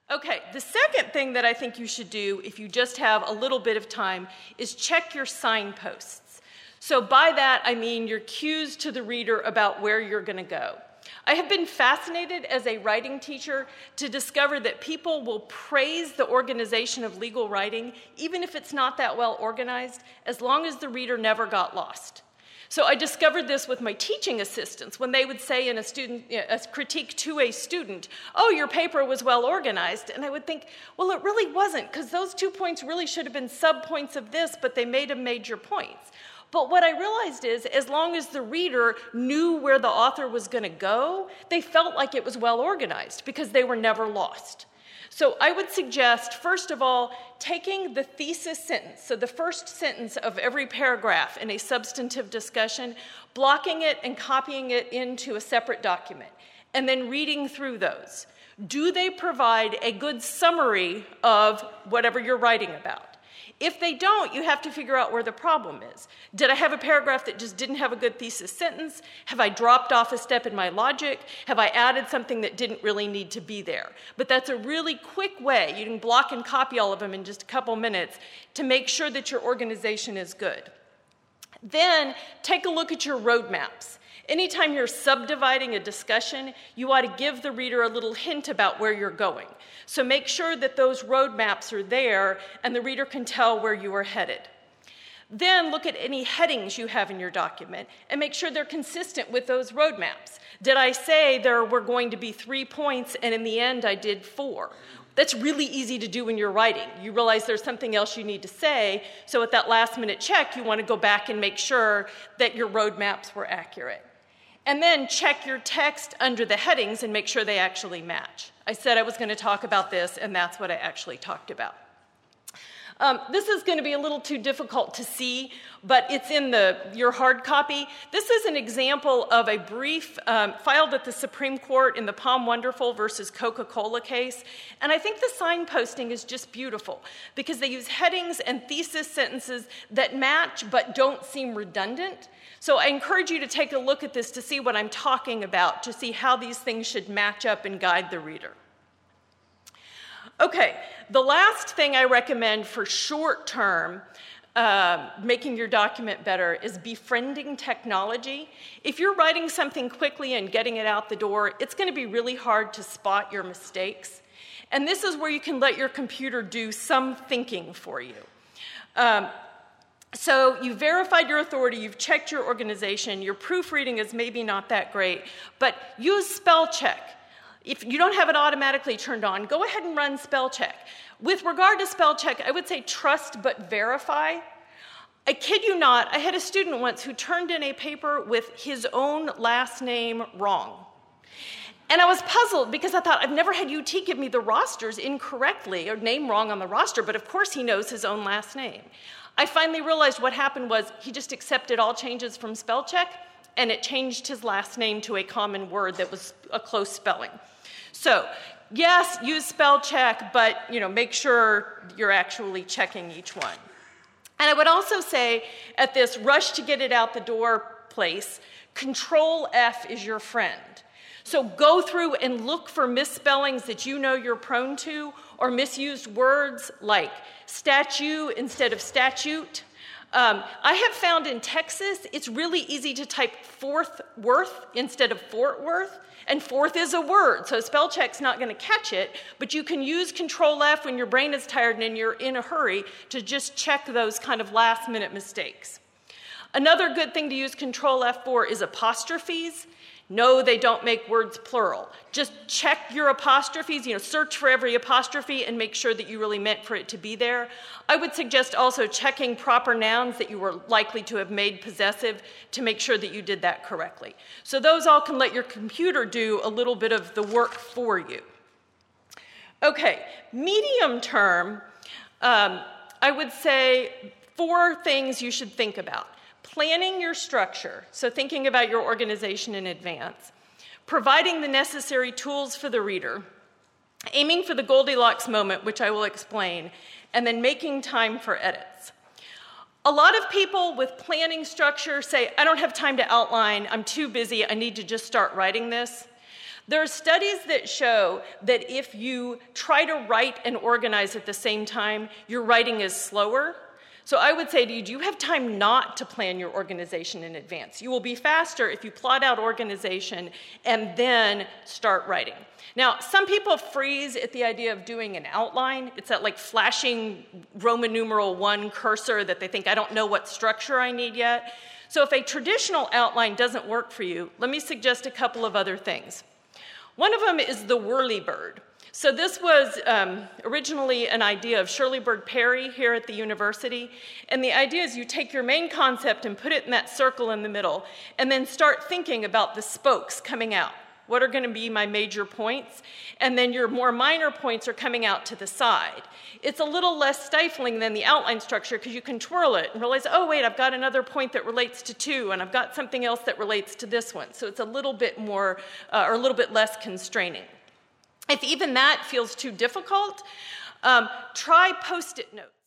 Okay, the second thing that I think you should do if you just have a little bit of time is check your signposts. So by that, I mean your cues to the reader about where you're going to go. I have been fascinated as a writing teacher to discover that people will praise the organization of legal writing, even if it's not that well organized, as long as the reader never got lost. So I discovered this with my teaching assistants when they would say in a critique to a student, "Oh, your paper was well organized." And I would think, well, it really wasn't, because those 2 points really should have been sub-points of this, but they made them major points. But what I realized is, as long as the reader knew where the author was going to go, they felt like it was well organized because they were never lost. So I would suggest, first of all, taking the thesis sentence, so the first sentence of every paragraph in a substantive discussion, blocking it and copying it into a separate document, and then reading through those. Do they provide a good summary of whatever you're writing about? If they don't, you have to figure out where the problem is. Did I have a paragraph that just didn't have a good thesis sentence? Have I dropped off a step in my logic? Have I added something that didn't really need to be there? But that's a really quick way. You can block and copy all of them in just a couple minutes to make sure that your organization is good. Then take a look at your roadmaps. Anytime you're subdividing a discussion, you ought to give the reader a little hint about where you're going. So make sure that those roadmaps are there and the reader can tell where you are headed. Then look at any headings you have in your document and make sure they're consistent with those roadmaps. Did I say there were going to be 3 points and in the end I did 4? That's really easy to do when you're writing. You realize there's something else you need to say, so at that last minute check, you want to go back and make sure that your roadmaps were accurate. And then check your text under the headings and make sure they actually match. I said I was going to talk about this, and that's what I actually talked about. This is going to be a little too difficult to see, but it's in your hard copy. This is an example of a brief filed at the Supreme Court in the Palm Wonderful versus Coca-Cola case. And I think the signposting is just beautiful because they use headings and thesis sentences that match but don't seem redundant. So I encourage you to take a look at this to see what I'm talking about, to see how these things should match up and guide the reader. Okay, the last thing I recommend for short-term making your document better is befriending technology. If you're writing something quickly and getting it out the door, it's going to be really hard to spot your mistakes. And this is where you can let your computer do some thinking for you. So you verified your authority, you've checked your organization, your proofreading is maybe not that great, but use spell check. If you don't have it automatically turned on, go ahead and run spell check. With regard to spell check, I would say trust but verify. I kid you not, I had a student once who turned in a paper with his own last name wrong. And I was puzzled because I thought, I've never had UT give me the rosters incorrectly or name wrong on the roster, but of course he knows his own last name. I finally realized what happened was he just accepted all changes from spell check and it changed his last name to a common word that was a close spelling. So, yes, use spell check, but make sure you're actually checking each one. And I would also say at this rush to get it out the door place, Control F is your friend. So go through and look for misspellings that you know you're prone to or misused words like statue instead of statute. I have found in Texas, it's really easy to type Fort Worth instead of Fort Worth, and fourth is a word, so spell check's not going to catch it, but you can use Control F when your brain is tired and you're in a hurry to just check those kind of last-minute mistakes. Another good thing to use Control F for is apostrophes. No, they don't make words plural. Just check your apostrophes, search for every apostrophe and make sure that you really meant for it to be there. I would suggest also checking proper nouns that you were likely to have made possessive to make sure that you did that correctly. So those all can let your computer do a little bit of the work for you. Okay, medium term, I would say 4 things you should think about. Planning your structure, so thinking about your organization in advance, providing the necessary tools for the reader, aiming for the Goldilocks moment, which I will explain, and then making time for edits. A lot of people with planning structure say, I don't have time to outline, I'm too busy, I need to just start writing this. There are studies that show that if you try to write and organize at the same time, your writing is slower. So I would say to you, do you have time not to plan your organization in advance? You will be faster if you plot out organization and then start writing. Now, some people freeze at the idea of doing an outline. It's that like flashing Roman numeral 1 cursor that they think, I don't know what structure I need yet. So if a traditional outline doesn't work for you, let me suggest a couple of other things. One of them is the whirlybird. So this was originally an idea of Shirley Bird Perry here at the university. And the idea is you take your main concept and put it in that circle in the middle, and then start thinking about the spokes coming out. What are going to be my major points? And then your more minor points are coming out to the side. It's a little less stifling than the outline structure because you can twirl it and realize, oh, wait, I've got another point that relates to 2, and I've got something else that relates to this one. So it's a little bit more, or a little bit less constraining. If even that feels too difficult, try Post-it notes.